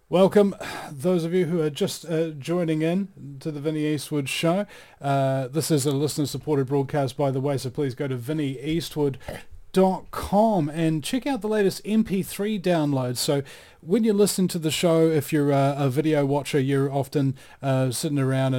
Welcome, those of you who are just joining in to the Vinnie Eastwood Show. This is a listener-supported broadcast, by the way, so please go to vinnieeastwood.com and check out the latest MP3 downloads. So when you listen to the show, if you're a video watcher, you're often sitting around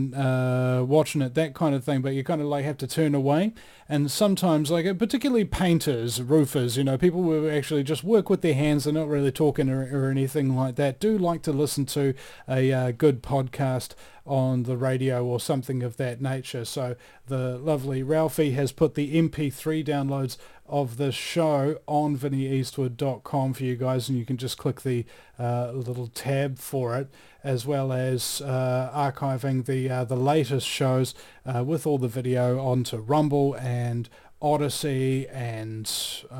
and watching it, that kind of thing, but you kind of like have to turn away. And sometimes, like particularly painters, roofers, people who actually just work with their hands, they're not really talking or anything like that, do like to listen to a good podcast on the radio or something of that nature. So the lovely Ralphie has put the MP3 downloads of the show on vinnieeastwood.com for you guys, and you can just click the little tab for it, as well as archiving the latest shows with all the video onto Rumble and Odyssey and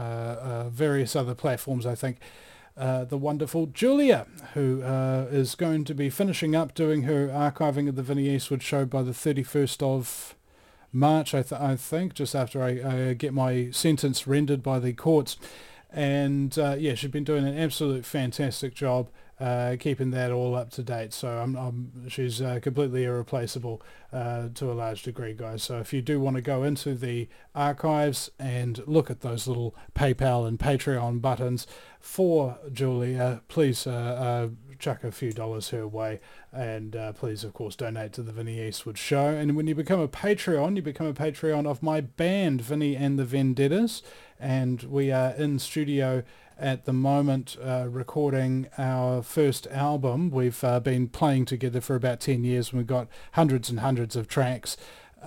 various other platforms, I think. The wonderful Julia, who is going to be finishing up doing her archiving of the Vinnie Eastwood Show by the 31st of March, I think, just after I get my sentence rendered by the courts. And yeah, she's been doing an absolute fantastic job keeping that all up to date. So she's completely irreplaceable to a large degree, guys. So if you do want to go into the archives and look at those little PayPal and Patreon buttons for Julia, please chuck a few dollars her way, and please, of course, donate to the Vinnie Eastwood Show. And when you become a Patreon, you become a Patreon of my band, Vinnie and the Vendettas, and we are in studio at the moment recording our first album. We've been playing together for about 10 years, and we've got hundreds and hundreds of tracks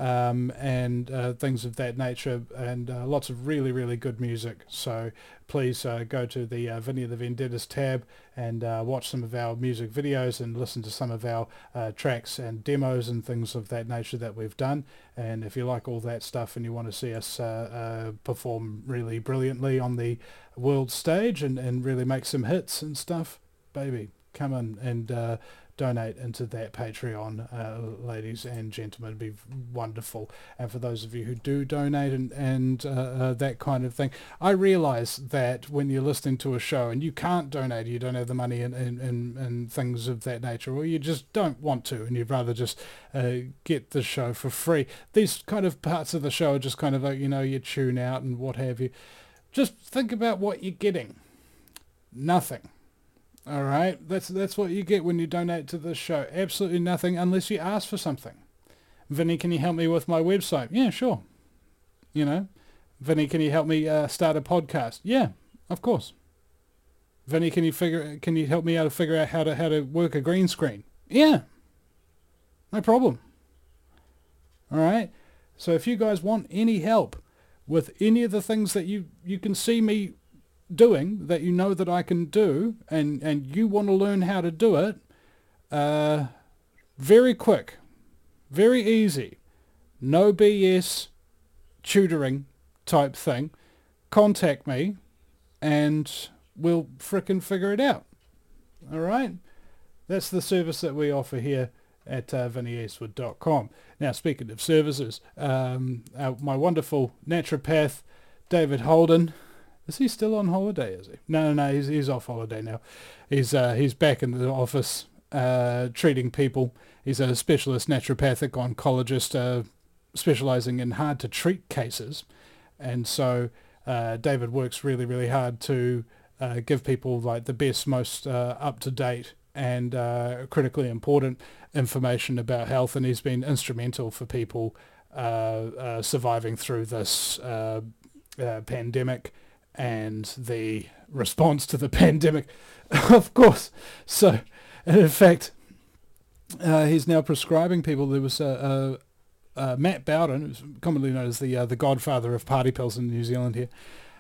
and things of that nature, and lots of really, really good music. So please go to the Vinnie and the Vendettas tab and watch some of our music videos and listen to some of our tracks and demos and things of that nature that we've done. And if you like all that stuff and you want to see us perform really brilliantly on the world stage and really make some hits and stuff, baby, come in and donate into that Patreon, ladies and gentlemen. It'd be wonderful. And for those of you who do donate and that kind of thing, I realize that when you're listening to a show and you can't donate, you don't have the money and things of that nature, or you just don't want to and you'd rather just get the show for free. These kind of parts of the show are just kind of like, you tune out and what have you. Just think about what you're getting. Nothing. All right, that's what you get when you donate to this show. Absolutely nothing unless you ask for something. Vinny, can you help me with my website? Yeah, sure. Vinny, can you help me start a podcast? Yeah, of course. Vinny, can you help me out to figure out how to work a green screen? Yeah, no problem. All right. So if you guys want any help with any of the things that you can see me doing, that that I can do, and you want to learn how to do it, very quick, very easy, no BS tutoring type thing, contact me and we'll frickin' figure it out. All right, that's the service that we offer here at vinnieeastwood.com. Now, speaking of services, my wonderful naturopath David Holden. Is he still on holiday, is he? No, he's off holiday now. He's back in the office treating people. He's a specialist naturopathic oncologist specializing in hard-to-treat cases. And so David works really, really hard to give people like the best, most up-to-date and critically important information about health. And he's been instrumental for people surviving through this pandemic and the response to the pandemic, of course. So, in fact, he's now prescribing people. There was Matt Bowden, who's commonly known as the godfather of party pills in New Zealand here,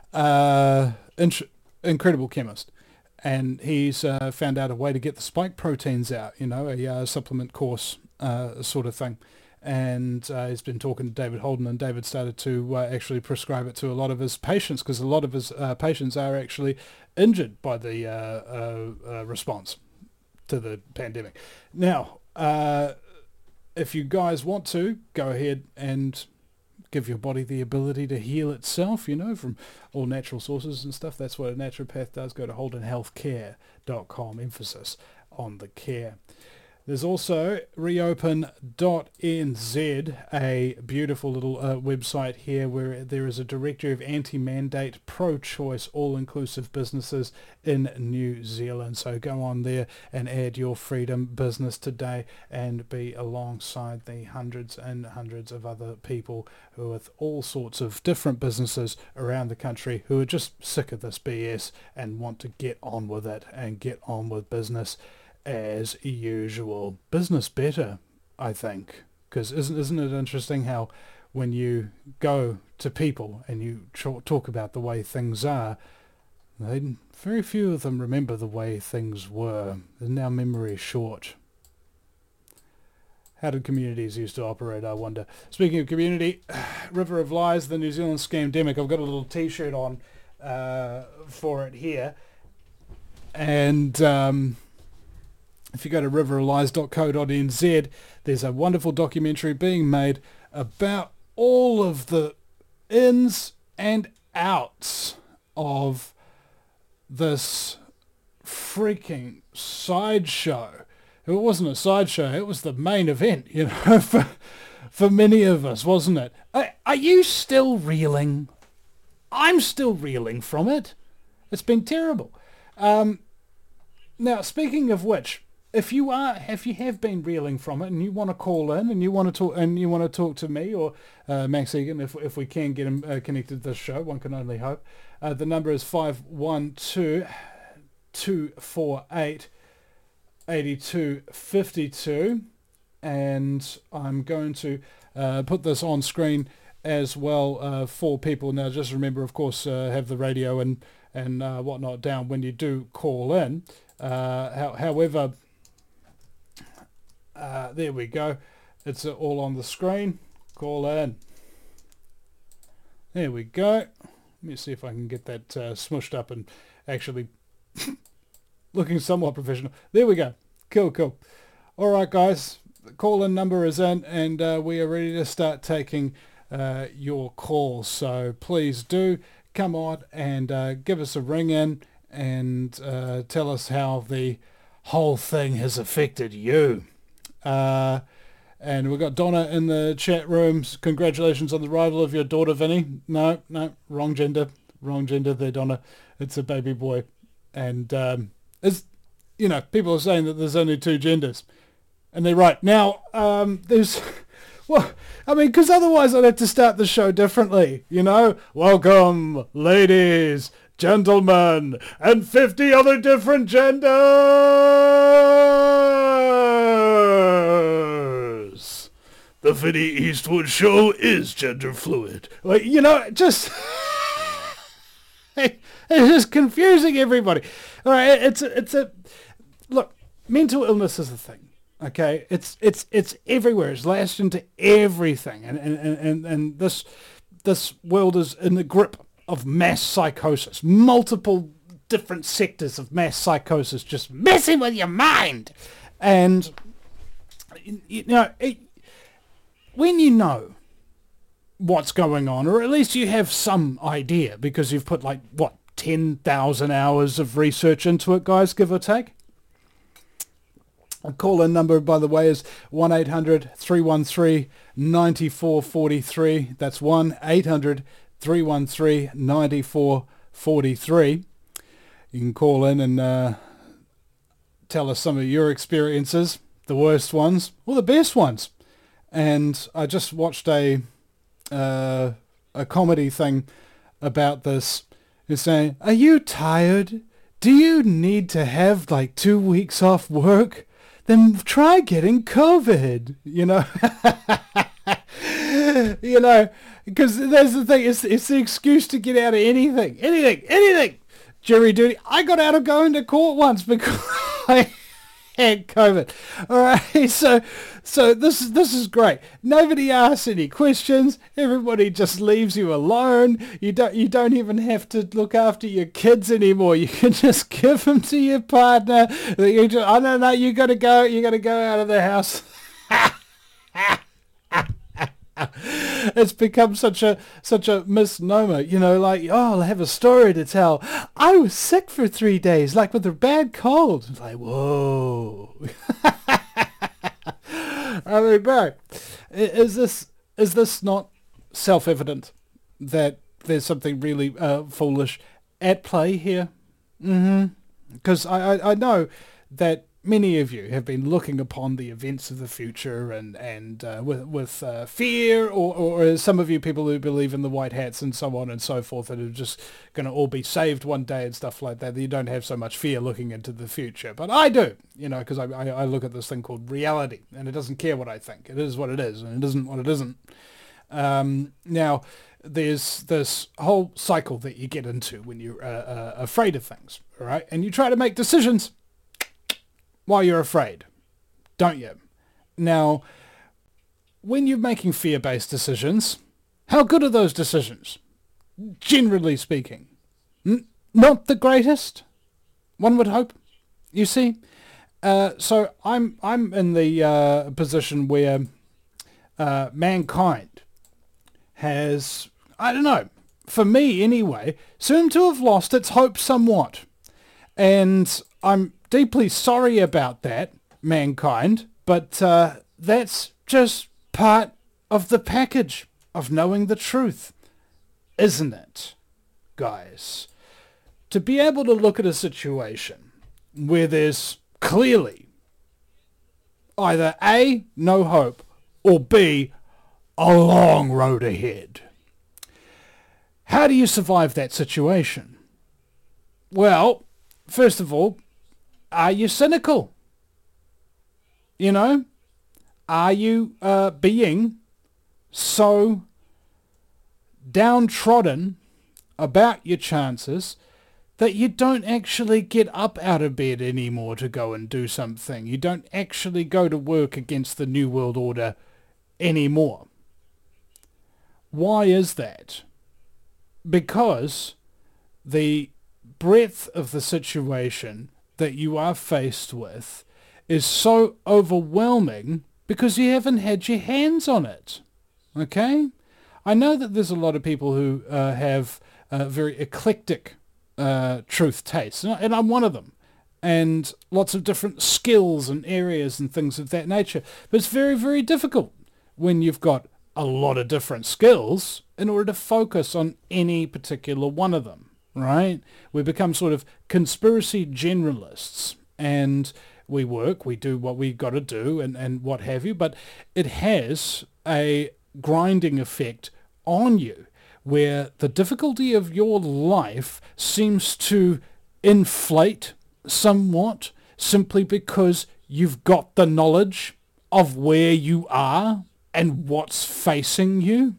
incredible chemist. And he's found out a way to get the spike proteins out, a supplement course sort of thing. And he's been talking to David Holden, and David started to actually prescribe it to a lot of his patients, because a lot of his patients are actually injured by the response to the pandemic. Now, if you guys want to, go ahead and give your body the ability to heal itself, from all natural sources and stuff. That's what a naturopath does. Go to holdenhealthcare.com, emphasis on the care. There's also reopen.nz, a beautiful little website here where there is a directory of anti-mandate, pro-choice, all-inclusive businesses in New Zealand. So go on there and add your freedom business today and be alongside the hundreds and hundreds of other people who are with all sorts of different businesses around the country who are just sick of this BS and want to get on with it and get on with business as usual. Business better, I think, because isn't it interesting how when you go to people and you talk about the way things are, very few of them remember the way things were. And now memory is short. How did communities used to operate, I wonder? Speaking of community, River of Lies, the New Zealand Scamdemic. I've got a little t-shirt on for it here, and if you go to riveroflies.co.nz, there's a wonderful documentary being made about all of the ins and outs of this freaking sideshow. It wasn't a sideshow, it was the main event, for many of us, wasn't it? Are you still reeling? I'm still reeling from it. It's been terrible. Now, speaking of which, if you have been reeling from it and you want to call in and you want to talk to me or Max Egan, if we can get him connected to this show, one can only hope. The number is 512-248-8252, and I'm going to put this on screen as well for people. Now, just remember, of course, have the radio and whatnot down when you do call in. However, there we go. It's all on the screen. Call in. There we go. Let me see if I can get that smushed up and actually looking somewhat professional. There we go. Cool. All right, guys. The call-in number is in, and we are ready to start taking your calls. So please do come on and give us a ring in and tell us how the whole thing has affected you. And we've got Donna in the chat rooms. Congratulations on the arrival of your daughter, Vinny. No, wrong gender there, Donna. It's a baby boy. And people are saying that there's only two genders, and they're right. Now, there's, well, I mean, because otherwise I'd have to start the show differently, Welcome, ladies, gentlemen, and 50 other different genders. The Vinny Eastwood Show is gender fluid. Like, just it's just confusing everybody. All right, it's a look. Mental illness is a thing. Okay, it's everywhere. It's lashed into everything, and this world is in the grip of mass psychosis. Multiple different sectors of mass psychosis just messing with your mind. And when you know what's going on, or at least you have some idea because you've put 10,000 hours of research into it, guys, give or take. A call-in number, by the way, is 1-800-313-9443. That's 1-800-313-9443. You can call in and tell us some of your experiences, the worst ones or the best ones. And I just watched a comedy thing about this. It's saying, are you tired? Do you need to have 2 weeks off work? Then try getting COVID, because that's the thing. It's the excuse to get out of anything. Jury duty. I got out of going to court once because I had COVID. All right, so this is great. Nobody asks any questions. Everybody just leaves you alone. You don't even have to look after your kids anymore. You can just give them to your partner. You got to go. You got to go out of the house. It's become such a misnomer, like, oh, I'll have a story to tell. I was sick for 3 days, like with a bad cold. It's like, whoa. I mean, bro, is this not self-evident that there's something really foolish at play here? Because I know that many of you have been looking upon the events of the future and with fear, or some of you people who believe in the white hats and so on and so forth, that are just going to all be saved one day and stuff like that. You don't have so much fear looking into the future. But I do, because I look at this thing called reality, and it doesn't care what I think. It is what it is, and it isn't what it isn't. Now, there's this whole cycle that you get into when you're afraid of things, all right? And you try to make decisions while you're afraid, don't you? Now, when you're making fear-based decisions, how good are those decisions? Generally speaking, not the greatest, one would hope. You see, so I'm in the position where mankind has, I don't know, for me anyway, seemed to have lost its hope somewhat, and I'm deeply sorry about that, mankind, but that's just part of the package of knowing the truth, isn't it, guys? To be able to look at a situation where there's clearly either A, no hope, or B, a long road ahead. How do you survive that situation? Well, first of all, are you cynical? Are you being so downtrodden about your chances that you don't actually get up out of bed anymore to go and do something? You don't actually go to work against the New World Order anymore. Why is that? Because the breadth of the situation that you are faced with is so overwhelming because you haven't had your hands on it. Okay? I know that there's a lot of people who have very eclectic truth tastes, and I'm one of them, and lots of different skills and areas and things of that nature. But it's very, very difficult when you've got a lot of different skills in order to focus on any particular one of them. Right? We become sort of conspiracy generalists, and we do what we got to do and what have you, but it has a grinding effect on you where the difficulty of your life seems to inflate somewhat simply because you've got the knowledge of where you are and what's facing you.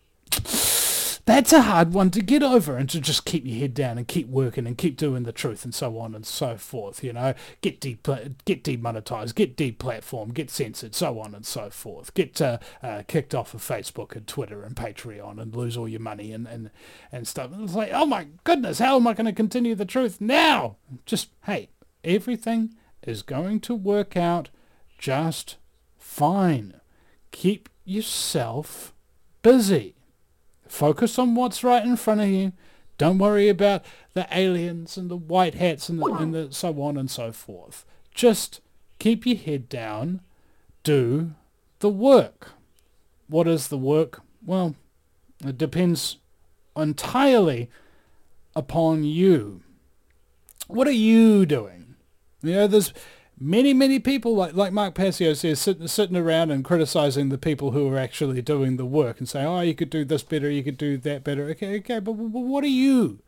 That's a hard one to get over, and to just keep your head down and keep working and keep doing the truth and so on and so forth, get demonetized, get deplatformed, get censored, so on and so forth, get kicked off of Facebook and Twitter and Patreon and lose all your money and stuff. And it's like, oh my goodness, how am I going to continue the truth now? Just, hey, everything is going to work out just fine. Keep yourself busy. Focus on what's right in front of you. Don't worry about the aliens and the white hats and the so on and so forth. Just keep your head down. Do the work. What is the work? Well, it depends entirely upon you. What are you doing? There's many people, like Mark Passio says, sitting around and criticizing the people who are actually doing the work and saying, oh, you could do this better, you could do that better. Okay, but what are you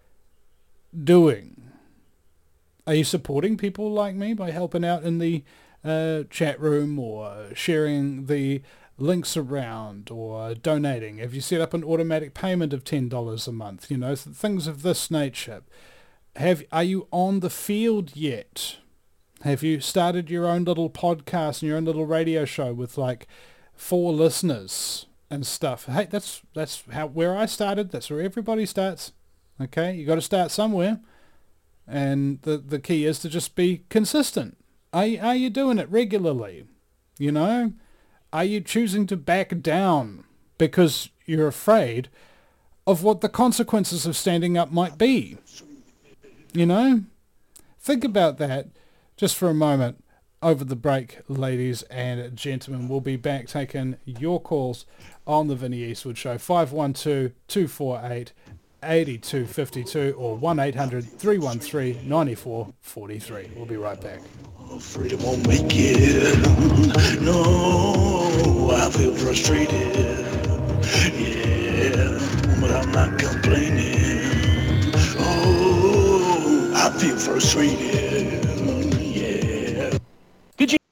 doing? Are you supporting people like me by helping out in the chat room, or sharing the links around, or donating? Have you set up an automatic payment of $10 a month? Things of this nature. Are you on the field yet? Have you started your own little podcast and your own little radio show with like 4 listeners and stuff? Hey, that's where I started. That's where everybody starts. Okay, you got to start somewhere, and the key is to just be consistent. Are you doing it regularly? Are you choosing to back down because you're afraid of what the consequences of standing up might be. You know? Think about that just for a moment over the break, ladies and gentlemen. We'll be back taking your calls on the Vinnie Eastwood Show. 512-248-8252 or 1-800-313-9443. We'll be right back. Freedom won't make it. No, I feel frustrated. Yeah, but I'm not complaining. Oh, I feel frustrated. Yeah. Could you?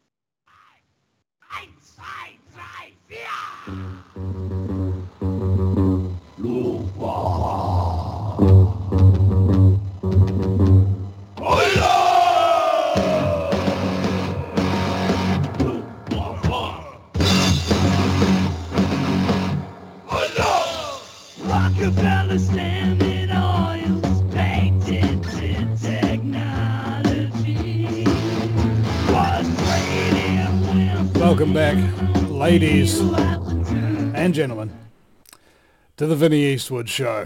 Rockefeller Standard Oil's patented technology was traded. Welcome back, ladies and gentlemen, to the Vinnie Eastwood Show.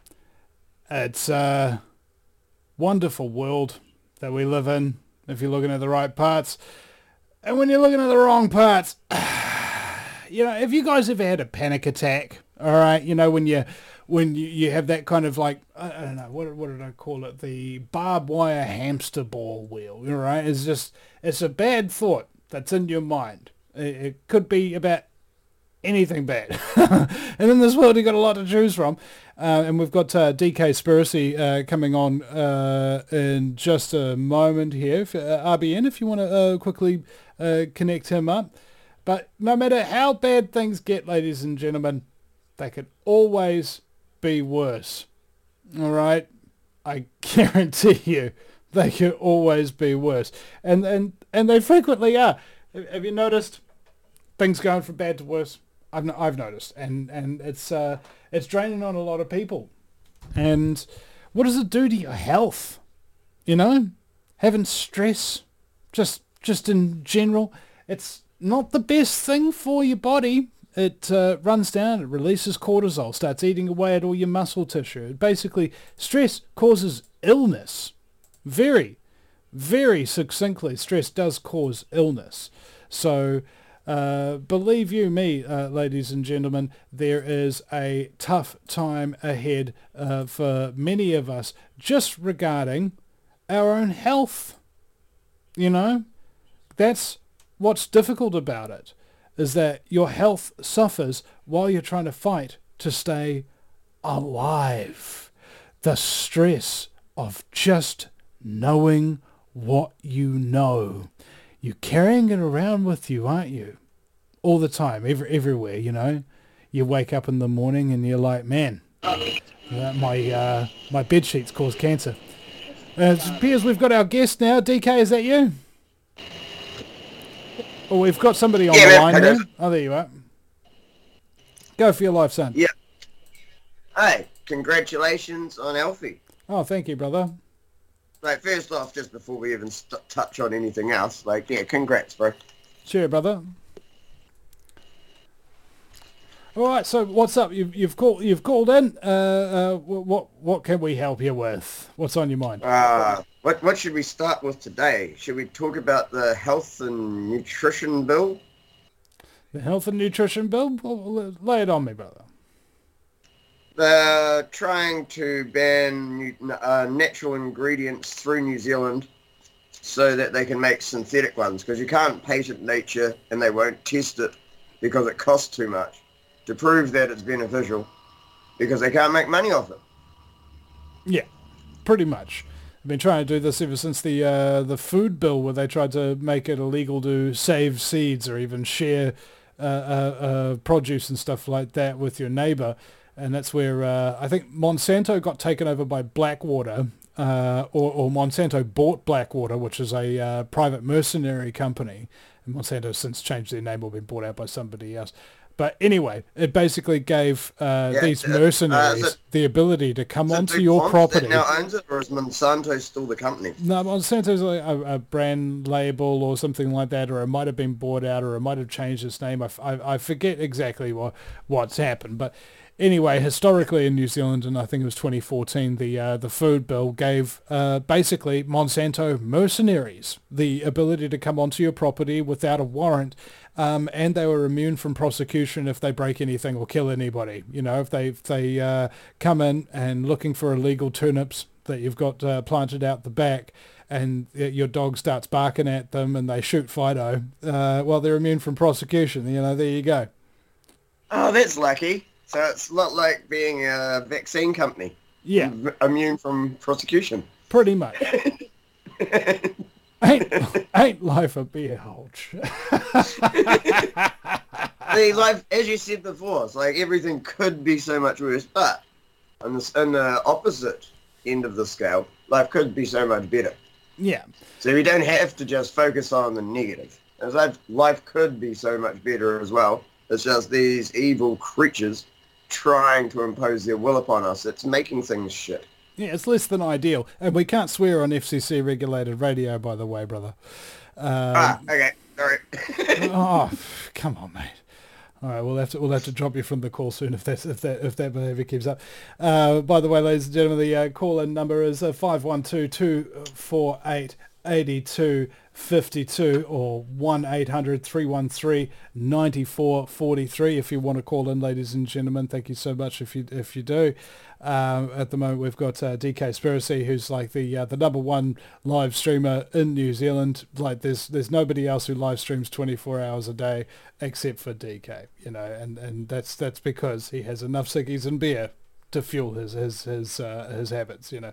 It's a wonderful world that we live in if you're looking at the right parts. And when you're looking at the wrong parts, you know, have you guys ever had a panic attack? All right, you know, when you have that kind of like, I don't know, what did I call it? The barbed wire hamster ball wheel, all right? It's a bad thought that's in your mind. It could be about anything bad. And in this world, you've got a lot to choose from. And we've got DK Spiracy coming on in just a moment here. RBN, if you want to quickly connect him up. But no matter how bad things get, ladies and gentlemen, they could always be worse. All right? I guarantee you they could always be worse. And they frequently are. Have you noticed things going from bad to worse? I've noticed. And it's draining on a lot of people. And what does it do to your health? You know? Having stress, just in general, it's not the best thing for your body. It runs down, it releases cortisol, starts eating away at all your muscle tissue. Basically, stress causes illness. Very, very succinctly, stress does cause illness. So, believe you me, ladies and gentlemen, there is a tough time ahead for many of us just regarding our own health. You know, that's what's difficult about it. Is that your health suffers while you're trying to fight to stay alive. The stress of just knowing what you know. You're carrying it around with you, aren't you? All the time, everywhere, you know. You wake up in the morning and you're like, man, my bed sheets cause cancer. It appears we've got our guest now. DK, is that you? Oh, we've got somebody on the line there. Oh, there you are. Go for your life, son. Yeah. Hey, congratulations on Alfie. Oh, thank you, brother. Like, first off, just before we even touch on anything else, like, yeah, congrats, bro. Sure, brother. All right, so what's up? You've called in. What can we help you with? What's on your mind? What should we start with today? Should we talk about the health and nutrition bill? The health and nutrition bill? Well, lay it on me, brother. They're trying to ban natural ingredients through New Zealand so that they can make synthetic ones, because you can't patent nature and they won't test it because it costs too much to prove that it's beneficial, because they can't make money off it. Yeah, pretty much. I've been trying to do this ever since the food bill, where they tried to make it illegal to save seeds or even share produce and stuff like that with your neighbor. And that's where I think Monsanto got taken over by Blackwater, or Monsanto bought Blackwater, which is a private mercenary company. And Monsanto has since changed their name or been bought out by somebody else. But anyway, it basically gave these is mercenaries it- the ability to come Is it onto your DuPont property. that now owns it, or is Monsanto still the company? No, Monsanto's like a brand label or something like that, or it might have been bought out, or it might have changed its name. I forget exactly what's happened, but anyway, historically in New Zealand, and I think it was 2014, the food bill gave basically Monsanto mercenaries the ability to come onto your property without a warrant, and they were immune from prosecution if they break anything or kill anybody. You know, if they come in and looking for illegal turnips that you've got planted out the back, and your dog starts barking at them and they shoot Fido, well, they're immune from prosecution. You know, there you go. Oh, that's lucky. So it's not like being a vaccine company. Yeah, Immune from prosecution. pretty much. ain't life a beer hulch? See, life, as you said before, it's like everything could be so much worse, but on the opposite end of the scale, life could be so much better. Yeah. So we don't have to just focus on the negative. As life could be so much better as well. It's just these evil creatures trying to impose their will upon us. It's making things shit. Yeah, it's less than ideal. And we can't swear on FCC regulated radio, by the way, brother. Okay, sorry. Oh, come on, mate. All right, we'll have to drop you from the call soon if that behaviour keeps up. By the way, ladies and gentlemen, the call-in number is 512-248-8252 or 1-800-313-9443 if you want to call in, ladies and gentlemen. Thank you so much if you do. At the moment, we've got DK Spiracy, who's like the number one live streamer in New Zealand. Like there's nobody else who live streams 24 hours a day except for DK, you know, and that's because he has enough ciggies and beer to fuel his habits, you know.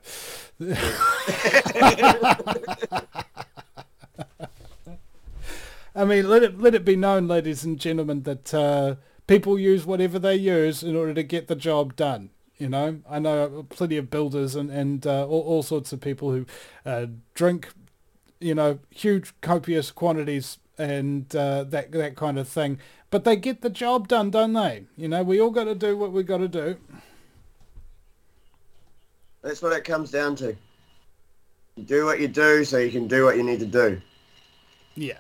I mean, let it be known, ladies and gentlemen, that people use whatever they use in order to get the job done. You know, I know plenty of builders and all sorts of people who drink, you know, huge copious quantities and that kind of thing. But they get the job done, don't they? You know, we all got to do what we got to do. That's what it comes down to. You do what you do so you can do what you need to do. Yeah.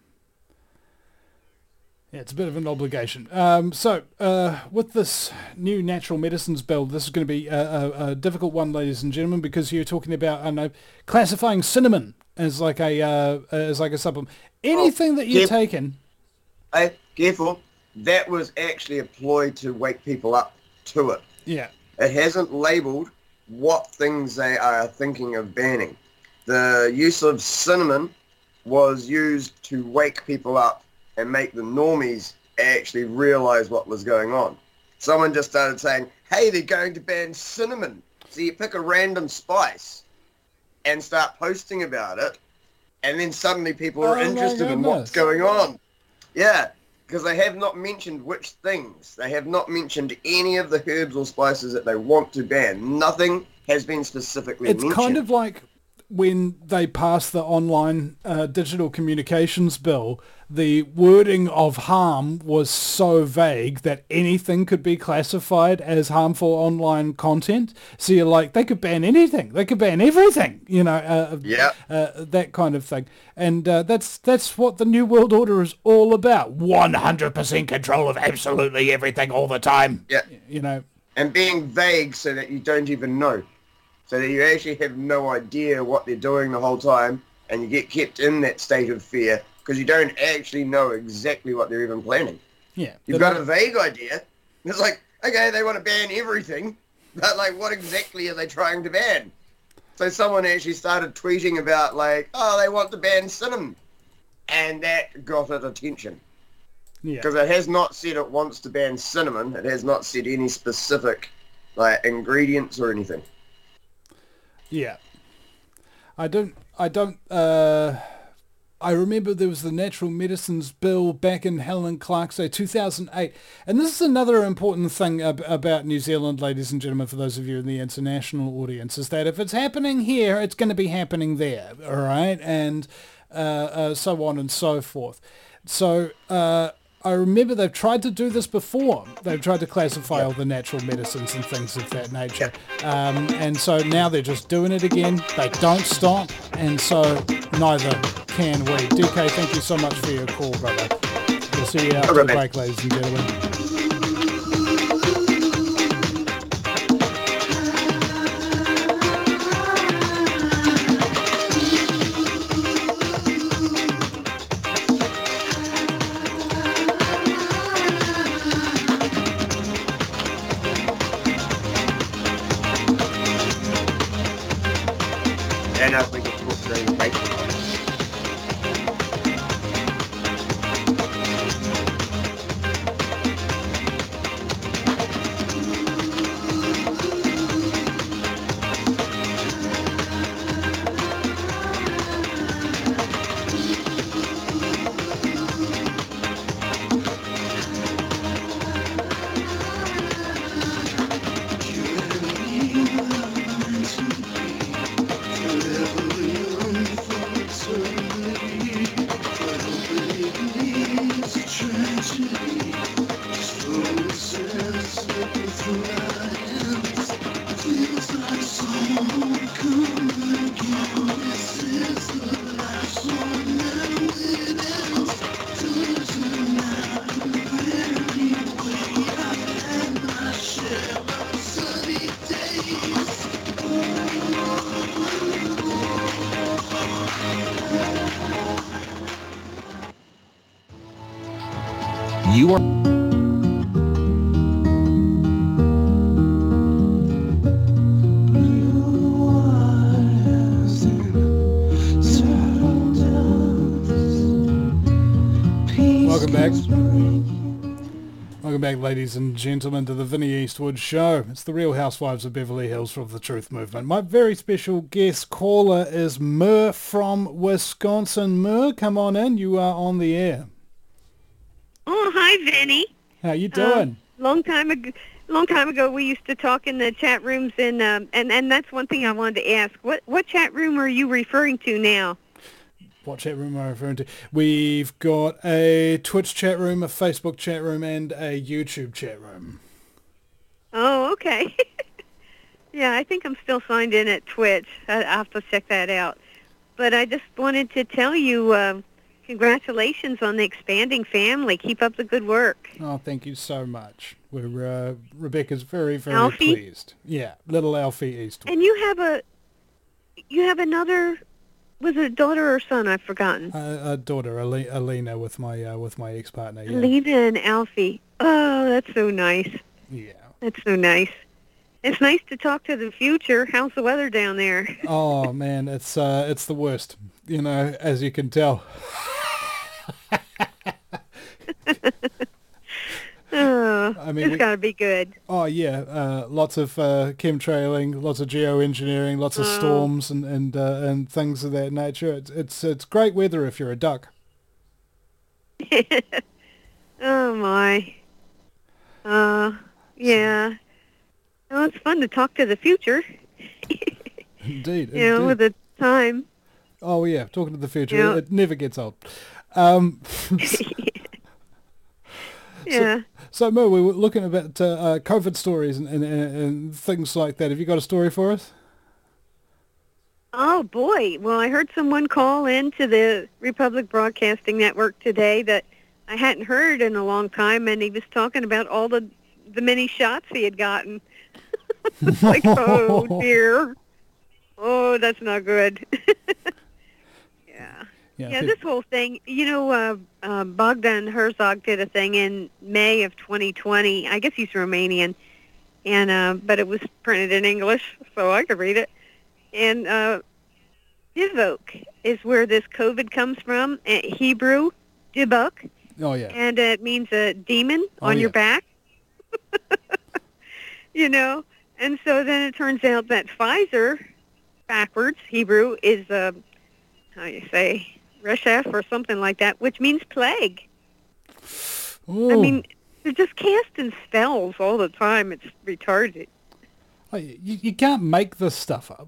Yeah, it's a bit of an obligation. So, with this new natural medicines bill, this is going to be a difficult one, ladies and gentlemen, because you're talking about, I don't know, classifying cinnamon as like a supplement. Anything that you're taking. Hey, careful. That was actually a ploy to wake people up to it. Yeah. It hasn't labelled what things they are thinking of banning. The use of cinnamon was used to wake people up and make the normies actually realise what was going on. Someone just started saying, hey, they're going to ban cinnamon. So you pick a random spice and start posting about it, and then suddenly people are interested in what's going on. Yeah, because they have not mentioned which things. They have not mentioned any of the herbs or spices that they want to ban. Nothing has been specifically mentioned. It's kind of like when they passed the online digital communications bill, the wording of harm was so vague that anything could be classified as harmful online content. So you're like, they could ban anything. They could ban everything, you know, that kind of thing. And that's what the New World Order is all about. 100% control of absolutely everything all the time. Yeah. You know. And being vague so that you don't even know. So that you actually have no idea what they're doing the whole time, and you get kept in that state of fear because you don't actually know exactly what they're even planning. Yeah. You've got a vague idea. It's like, okay, they want to ban everything, but like, what exactly are they trying to ban? So someone actually started tweeting about like, oh, they want to ban cinnamon, and that got it attention. Yeah. Because it has not said it wants to ban cinnamon. It has not said any specific like ingredients or anything. Yeah. I remember there was the Natural Medicines Bill back in Helen Clark's day, 2008. And this is another important thing about New Zealand, ladies and gentlemen, for those of you in the international audience, is that if it's happening here, it's going to be happening there, all right? And so on and so forth. So I remember they've tried to do this before. They've tried to classify all the natural medicines and things of that nature. And so now they're just doing it again. They don't stop, and so neither can we. DK, thank you so much for your call, brother. We'll see you after the break, ladies and gentlemen. And if we can talk during the break. You are Welcome back. Welcome back, ladies and gentlemen, to the Vinnie Eastwood Show. It's the Real Housewives of Beverly Hills from the Truth Movement. My very special guest caller is Mur from Wisconsin. Mur, come on in. You are on the air. Oh, hi, Vinny. How you doing? Long time ago, we used to talk in the chat rooms, and that's one thing I wanted to ask. What chat room are you referring to now? What chat room am I referring to? We've got a Twitch chat room, a Facebook chat room, and a YouTube chat room. Oh, okay. Yeah, I think I'm still signed in at Twitch. I'll have to check that out. But I just wanted to tell you, congratulations on the expanding family. Keep up the good work. Oh, thank you so much. We're Rebecca's very, very Alfie? pleased. Yeah, little Alfie Eastwood. And you have another. Was it a daughter or son? I've forgotten. A daughter, Alina, with my ex-partner. Yeah. Alina and Alfie. Oh, that's so nice. Yeah. That's so nice. It's nice to talk to the future. How's the weather down there? Oh man, it's the worst. You know, as you can tell. Oh, I mean, it's got to be good. Oh yeah, lots of chemtrailing, lots of geoengineering, lots of storms and things of that nature. It's great weather if you're a duck. Oh my. Yeah. Well, it's fun to talk to the future. Indeed. You know, with the time. Oh yeah, talking to the future, Yeah. it never gets old. Yeah. So Mo, we were looking about COVID stories and things like that. Have you got a story for us? Oh boy. Well, I heard someone call into the Republic Broadcasting Network today that I hadn't heard in a long time, and he was talking about all the many shots he had gotten. Like, oh dear. Oh, that's not good. Yeah, this whole thing, you know, Bogdan Herzog did a thing in May of 2020. I guess he's Romanian, and but it was printed in English, so I could read it. And Divok is where this COVID comes from, Hebrew, Dibuk. Oh, yeah. And it means a demon on your back. You know? And so then it turns out that Pfizer, backwards, Hebrew, is, how you say, Reshef or something like that, which means plague. Ooh. I mean, they're just casting spells all the time. It's retarded. Oh, you can't make this stuff up.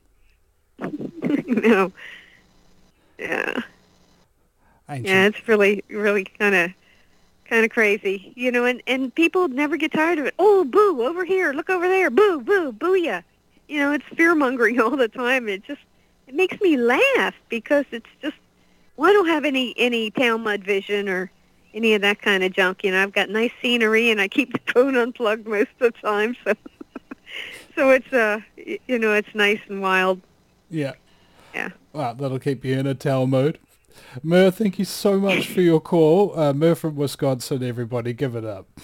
No. Yeah. Ancient. Yeah, it's really, really kind kind of crazy, and people never get tired of it. Oh, boo, over here, look over there, boo, boo, booyah. It's fear-mongering all the time. It makes me laugh because it's just, well, I don't have any tail mud vision or any of that kind of junk. I've got nice scenery and I keep the phone unplugged most of the time. So, so it's, it's nice and wild. Yeah. Yeah. Well, that'll keep you in a tail mode. Mer, thank you so much for your call. Mer from Wisconsin, everybody, give it up.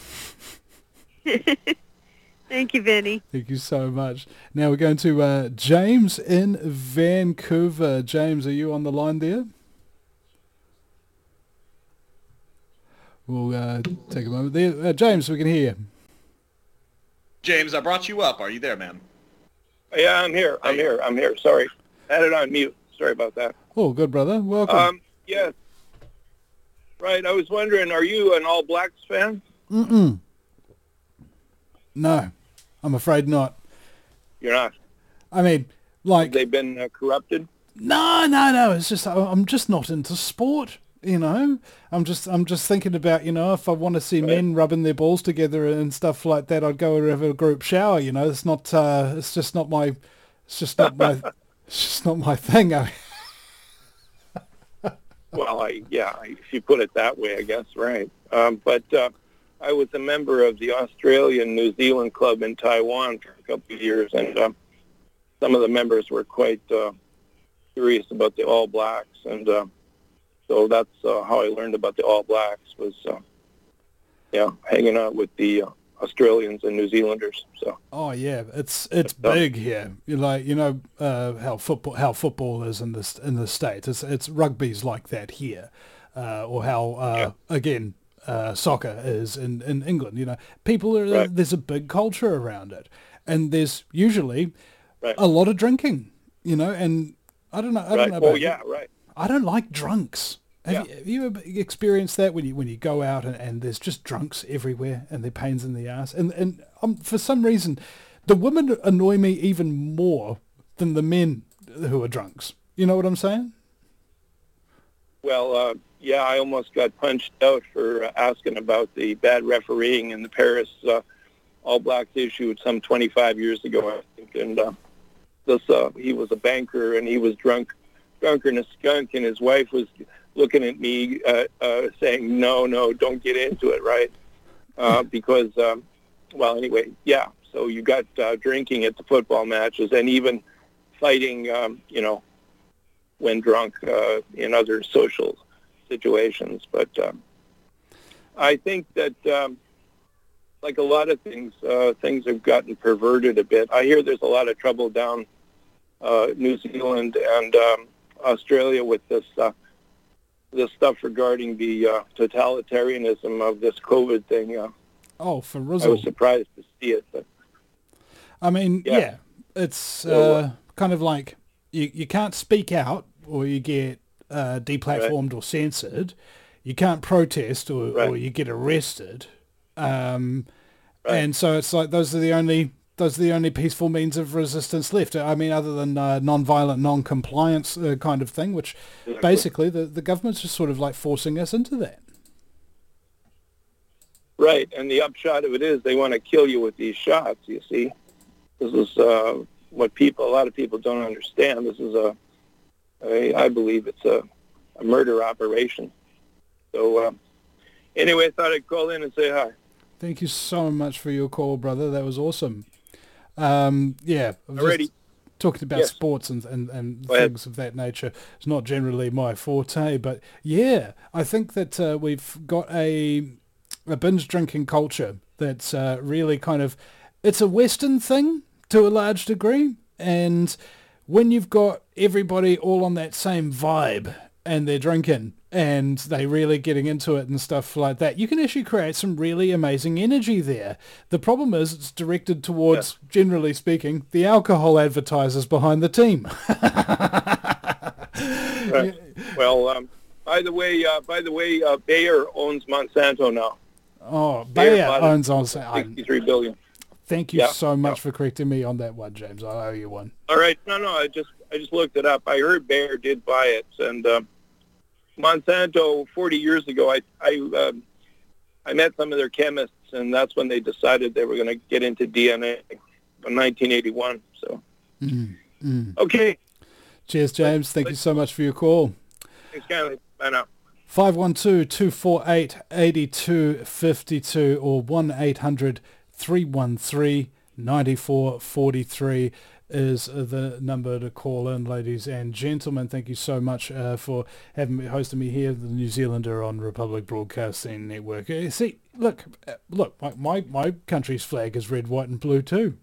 Thank you, Vinny. Thank you so much. Now we're going to James in Vancouver. James, are you on the line there? We'll take a moment there. James, we can hear you. James, I brought you up. Are you there, man? Yeah, I'm here. I'm here. Sorry. I had it on mute. Sorry about that. Oh, good, brother. Welcome. Yes. Right. I was wondering, are you an All Blacks fan? Mm-mm. No, I'm afraid not. You're not? I mean, like... They've been corrupted? No. It's just, I'm just not into sport, I'm just thinking about, if I want to see men rubbing their balls together and stuff like that, I'd go and have a group shower, It's not, it's just not my thing. Well, if you put it that way, I guess, right. But I was a member of the Australian-New Zealand club in Taiwan for a couple of years, and some of the members were quite curious about the All Blacks, and so that's how I learned about the All Blacks was, hanging out with the Australians and New Zealanders. So. Oh yeah, it's big here. How football is in the States. It's rugby's like that here, or how again soccer is in England. People are right. There's a big culture around it, and there's usually a lot of drinking. And I don't know. I don't know about you. Right. I don't like drunks. Have you ever experienced that when you go out and there's just drunks everywhere and they're pains in the ass? And for some reason, the women annoy me even more than the men who are drunks. You know what I'm saying? Well, I almost got punched out for asking about the bad refereeing in the Paris All Blacks issue some 25 years ago, I think. And he was a banker and he was drunker than a skunk, and his wife was looking at me saying, no, don't get into it, right? Because, so you got drinking at the football matches and even fighting, when drunk in other social situations. But I think that, like a lot of things, things have gotten perverted a bit. I hear there's a lot of trouble down New Zealand and Australia with this stuff regarding the totalitarianism of this COVID thing. For I Rizzo. was surprised to see it, but I mean, it's kind of like you can't speak out or you get deplatformed or censored. You can't protest or you get arrested. And so it's like those are the only peaceful means of resistance left. I mean, other than non-violent, non-compliance kind of thing, which basically the government's just sort of like forcing us into that. Right, and the upshot of it is they want to kill you with these shots, you see. This is what a lot of people don't understand. This is I believe it's a murder operation. So anyway, I thought I'd call in and say hi. Thank you so much for your call, brother. That was awesome. Already talking about sports and things of that nature. It's not generally my forte, but I think that we've got a binge drinking culture that's really kind of, it's a Western thing to a large degree, and when you've got everybody all on that same vibe and they're drinking and they really getting into it and stuff like that, you can actually create some really amazing energy there. The problem is it's directed towards, generally speaking, the alcohol advertisers behind the team. Right. Well, by the way, Bayer owns Monsanto now. Oh, Bayer owns Monsanto. $63 billion. Thank you so much for correcting me on that one, James. I owe you one. All right. No, I just looked it up. I heard Bayer did buy it, and Monsanto 40 years ago, I I met some of their chemists, and that's when they decided they were going to get into DNA in 1981. So, okay. Cheers, James. Thank you so much for your call. Thanks, Stanley. Bye now. 512-248-8252 or 1-800-313-9443 is the number to call in, ladies and gentlemen. Thank you so much for hosting me here, the New Zealander on Republic Broadcasting Network. See, look, my country's flag is red, white and blue too.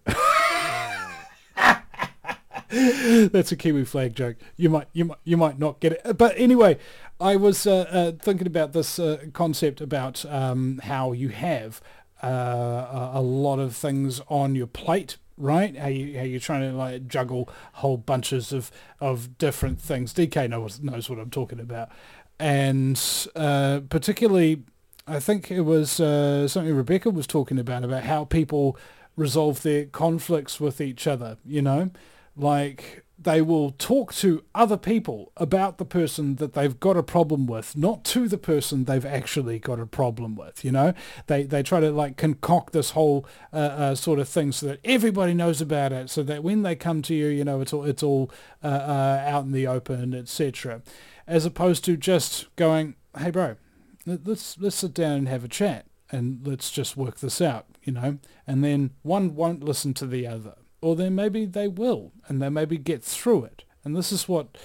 That's a Kiwi flag joke. You might not get it, but anyway, I was thinking about this concept about how you have a lot of things on your plate, right? How you're trying to like juggle whole bunches of different things. DK knows what I'm talking about, and particularly, I think it was something Rebecca was talking about how people resolve their conflicts with each other. You know, like they will talk to other people about the person that they've got a problem with, not to the person they've actually got a problem with. You know, they try to like concoct this whole sort of thing so that everybody knows about it, so that when they come to you, you know, it's all out in the open, etc. As opposed to just going, hey bro, let's sit down and have a chat and let's just work this out, you know, and then one won't listen to the other. Or then maybe they will, and they maybe get through it. And this is what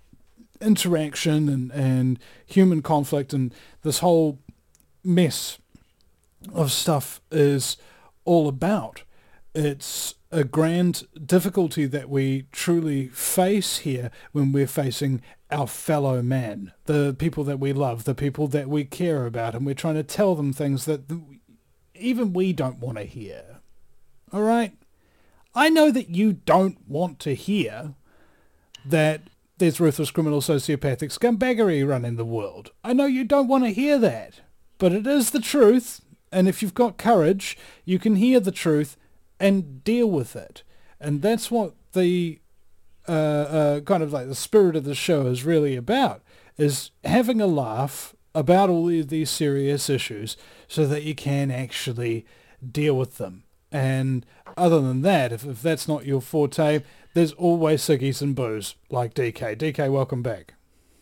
interaction and human conflict and this whole mess of stuff is all about. It's a grand difficulty that we truly face here when we're facing our fellow man, the people that we love, the people that we care about, and we're trying to tell them things that even we don't want to hear. All right? I know that you don't want to hear that there's ruthless criminal sociopathic scumbaggery running the world. I know you don't want to hear that, but it is the truth, and if you've got courage, you can hear the truth and deal with it. And that's what the kind of like the spirit of the show is really about, is having a laugh about all of these serious issues so that you can actually deal with them. And other than that, if that's not your forte, there's always ciggies and booze, like DK. DK, welcome back.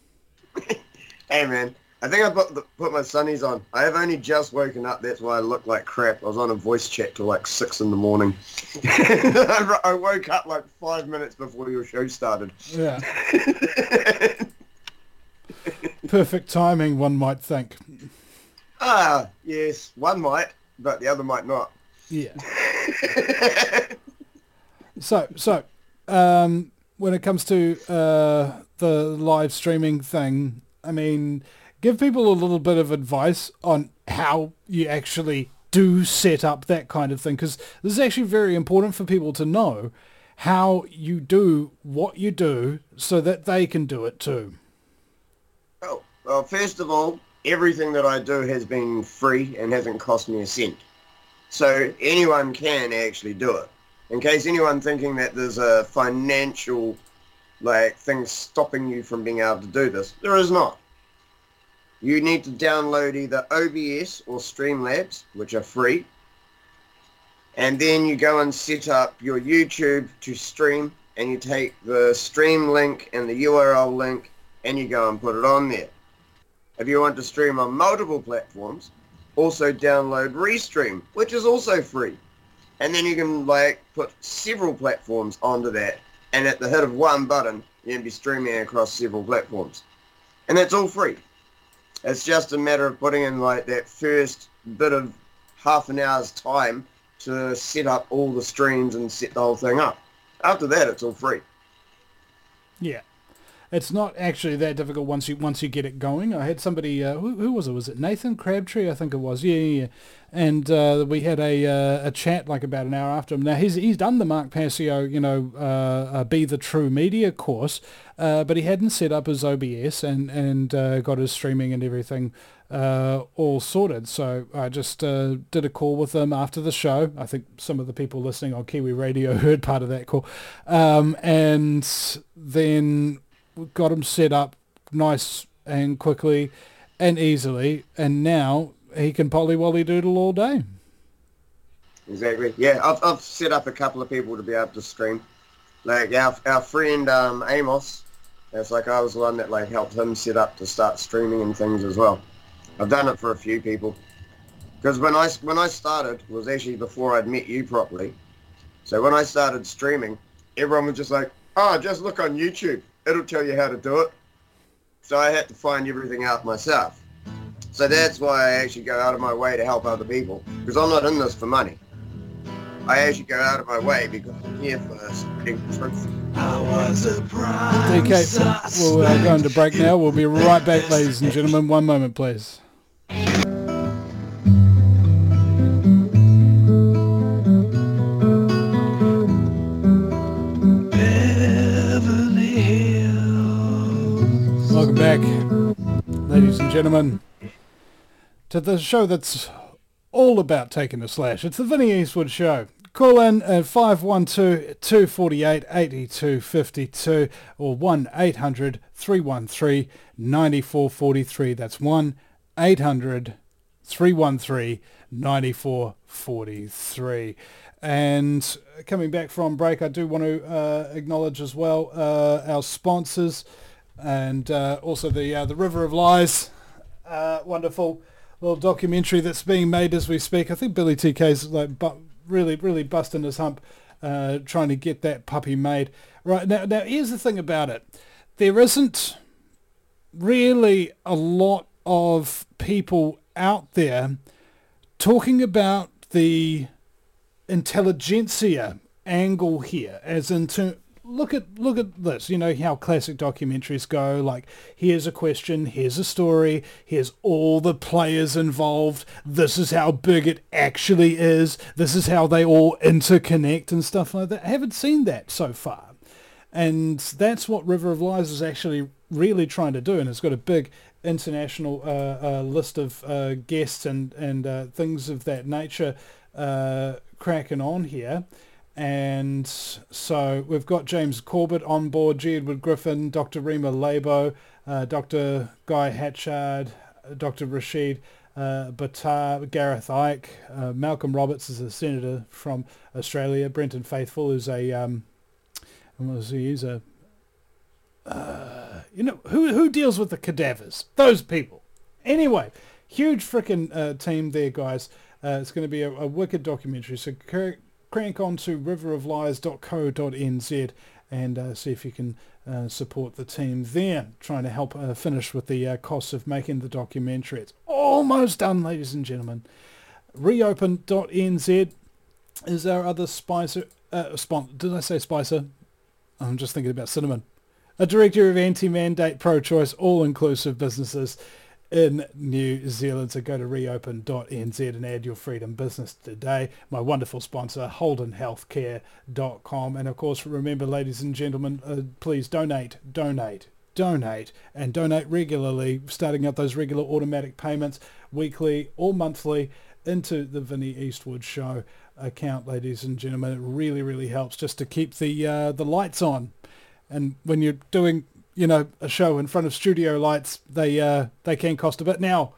Hey, man. I think I put my sunnies on. I have only just woken up. That's why I look like crap. I was on a voice chat till like 6 in the morning. I woke up like 5 minutes before your show started. Yeah. Perfect timing, one might think. Ah, yes. One might, but the other might not. Yeah. So, when it comes to the live streaming thing, I mean, give people a little bit of advice on how you actually do set up that kind of thing, because this is actually very important for people to know how you do what you do so that they can do it too. Oh, well, first of all, everything that I do has been free and hasn't cost me a cent. So anyone can actually do it. In case anyone thinking that there's a financial thing stopping you from being able to do this, there is not. You need to download either OBS or Streamlabs, which are free. And then you go and set up your YouTube to stream, and you take the stream link and the URL link and you go and put it on there. If you want to stream on multiple platforms, also download Restream, which is also free. And then you can put several platforms onto that, and at the hit of one button you can be streaming across several platforms. And that's all free. It's just a matter of putting in that first bit of half an hour's time to set up all the streams and set the whole thing up. After that, it's all free. Yeah. It's not actually that difficult once you get it going. I had somebody, who was it? Was it Nathan Crabtree? I think it was. Yeah. And we had a chat about an hour after him. Now he's done the Mark Passio, Be the True Media course, but he hadn't set up his OBS and got his streaming and everything all sorted. So I just did a call with him after the show. I think some of the people listening on Kiwi Radio heard part of that call, and then got him set up nice and quickly and easily, and now he can polly-wolly doodle all day. Exactly. Yeah, I've set up a couple of people to be able to stream. Like our friend Amos, it's like I was the one that like helped him set up to start streaming and things as well. I've done it for a few people. Because when I started, it was actually before I'd met you properly. So when I started streaming, everyone was just like, oh, just look on YouTube. It'll tell you how to do it. So I had to find everything out myself. So that's why I actually go out of my way to help other people. Because I'm not in this for money. I actually go out of my way because I'm here for spreading truth. DK, we'll go into break now. We'll be right back, ladies and gentlemen. One moment, please. Welcome back, ladies and gentlemen, to the show that's all about taking a slash. It's the Vinnie Eastwood Show. Call in at 512-248-8252 or 1-800-313-9443. That's 1-800-313-9443. And coming back from break, I do want to acknowledge as well our sponsors and also the River of Lies, wonderful little documentary that's being made as we speak. I think Billy TK's like really busting his hump trying to get that puppy made. Right, now here's the thing about it. There isn't really a lot of people out there talking about the intelligentsia angle here, as in to look at this, you know how classic documentaries go, like here's a question, here's a story, here's all the players involved, this is how big it actually is, this is how they all interconnect and stuff like that. I haven't seen that so far, and that's what River of Lies is actually really trying to do, and it's got a big international list of guests and things of that nature cracking on here. And so we've got James Corbett on board, G. Edward Griffin, Dr. Rima Labo, Dr. Guy Hatchard, Dr. Rashid Battar, Gareth Ike, Malcolm Roberts is a senator from Australia, Brenton Faithful is he's a who deals with the cadavers? Those people. Anyway, huge frickin' team there, guys. It's going to be a wicked documentary, so crank on to riveroflies.co.nz and see if you can support the team there, trying to help finish with the costs of making the documentary. It's almost done, ladies and gentlemen. Reopen.nz is our other Spicer. Did I say Spicer? I'm just thinking about cinnamon. A directory of anti-mandate, pro-choice, all-inclusive businesses in New Zealand. So go to reopen.nz and add your freedom business today. My wonderful sponsor, holdenhealthcare.com. And of course, remember, ladies and gentlemen, please donate, and donate regularly, starting up those regular automatic payments weekly or monthly into the Vinnie Eastwood Show account, ladies and gentlemen. It really, really helps just to keep the lights on. And when you're doing a show in front of studio lights, they can cost a bit. Now,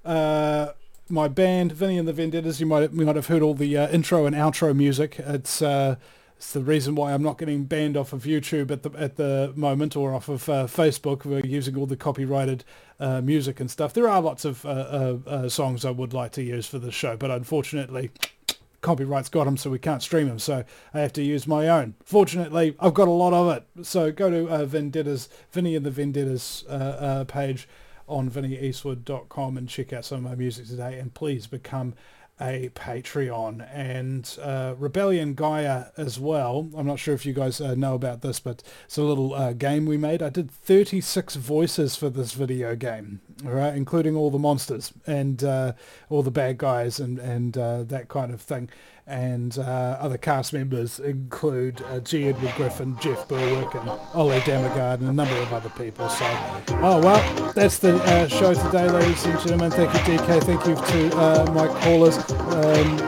my band, Vinnie and the Vendettas, you might have heard all the intro and outro music. It's the reason why I'm not getting banned off of YouTube at the moment, or off of Facebook. We're using all the copyrighted music and stuff. There are lots of songs I would like to use for the show, but unfortunately, copyright's got them, so we can't stream them, so I have to use my own. Fortunately, I've got a lot of it, so go to Vinnie and the Vendettas page on vinnieeastwood.com and check out some of my music today, and please become a Patreon. And Rebellion Gaia as well. I'm not sure if you guys know about this, but it's a little game we made. I did 36 voices for this video game, all right, including all the monsters and all the bad guys and that kind of thing. And other cast members include G. Edward Griffin, Jeff Berwick, and Ole Damagard, and a number of other people. So, that's the show today, ladies and gentlemen. Thank you, DK. Thank you to my callers.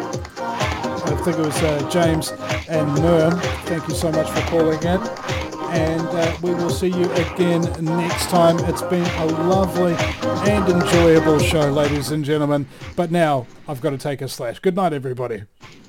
I think it was James and Merm. Thank you so much for calling in. and we will see you again next time. It's been a lovely and enjoyable show, ladies and gentlemen, but now I've got to take a slash. Good night, everybody.